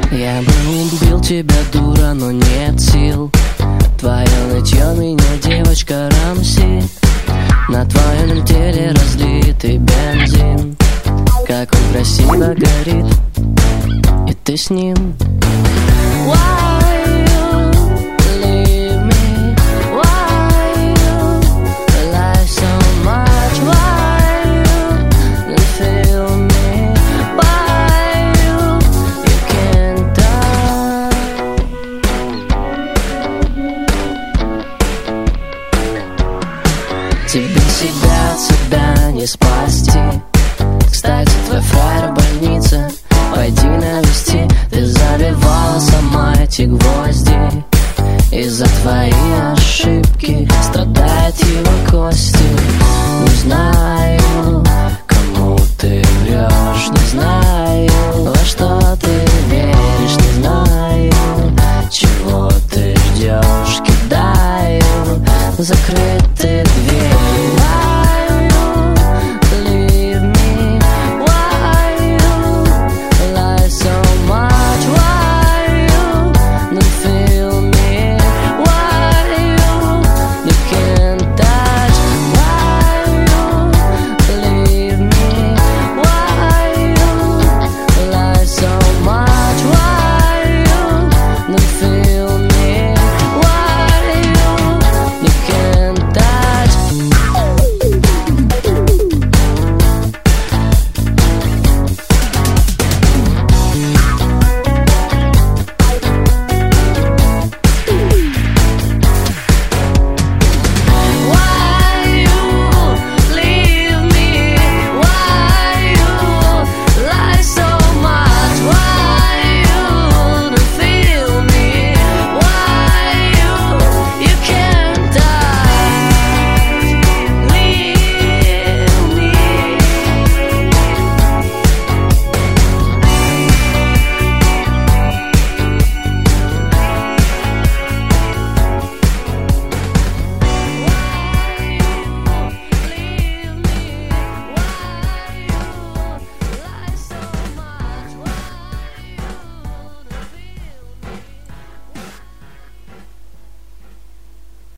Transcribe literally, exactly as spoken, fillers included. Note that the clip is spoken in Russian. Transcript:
Я бы убил тебя, дура, но нет сил. Твое нытье меня, девочка, рамсит. На твоем теле разлитый бензин. Как он красиво горит, и ты с ним. Why you leave me? Why you lie so much? Why you don't feel me? Why you you can't die? Тебе себя от себя не спасти. Кстати, твой фраер в больнице. Пойди